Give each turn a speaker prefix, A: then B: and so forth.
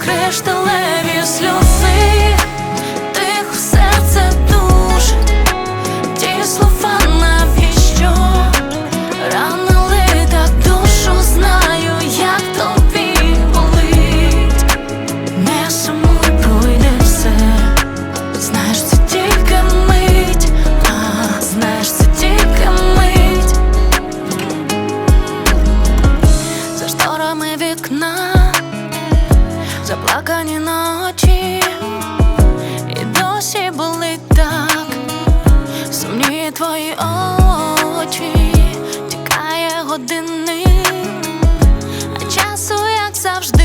A: кришталеві сльози, тихо серце душ, ті слова навіщо ранили так душу, знаю, як тобі болить. Не сумуй, пройде все, знаєш, це тільки мить, знаєш, це тільки мить. За шторами вікна заплакані ночі, і досі болить так, сумні твої очі. Тікає годинник, а часу, як завжди,